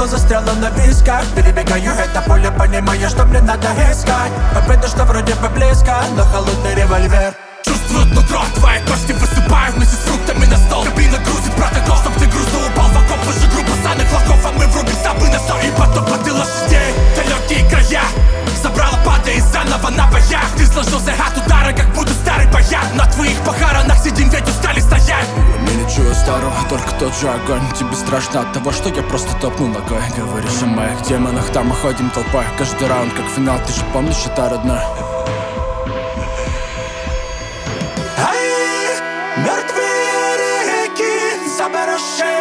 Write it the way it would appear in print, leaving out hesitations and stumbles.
слово застряло на висках. Перебегаю это поле, понимая, что мне надо искать. Победа, что вроде бы близко, но холодный револьвер. Чувствуют нутро, твои кости высыпают вместе с фруктами на стол. Кабина грузит протокол, чтоб ты грустно упал в окоп. Выше группа санных лохов, а мы врубимся бы на 100. И потом под лошадей, далекие края. Забрала, падая заново на боях. Ты сложил загад удара, как будто старый баян. На твоих похоронах сидим, ведь устали стоять. Я не чую старого, только тот же огонь. Тебе страшно от того, что я просто топнул ногой. Говоришь о моих демонах, там мы ходим толпой. Каждый раунд как финал, ты же помнишь это, родной? Мертвые реки, замороженные